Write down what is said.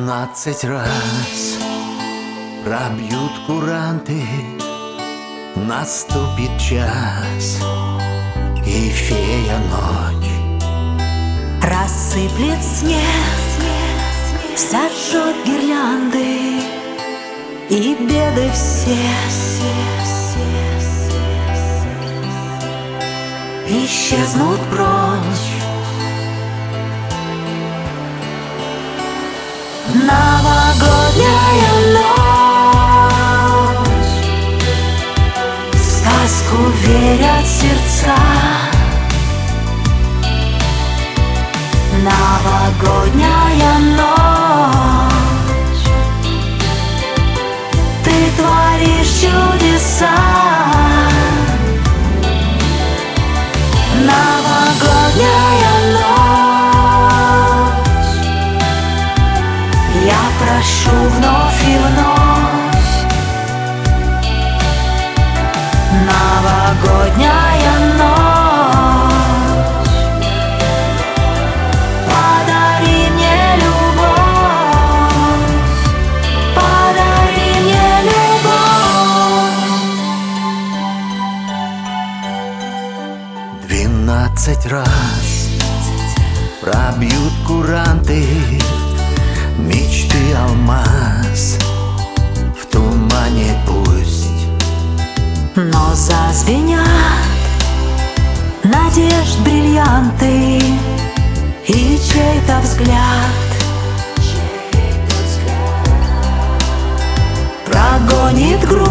12 раз пробьют куранты, наступит час, и фея ночь рассыплет снег, сожжет гирлянды и беды все исчезнут прочь. Новогодняя ночь, в сказку верят сердца. Новогодняя ночь, ты творишь чудеса. Новогодняя ночь, я прошу вновь и вновь. Новогодняя ночь, подари мне любовь, подари мне любовь. 12 раз пробьют куранты, мечты алмаз в тумане пусть. Но зазвенят надежд бриллианты, и чей-то взгляд прогонит грусть.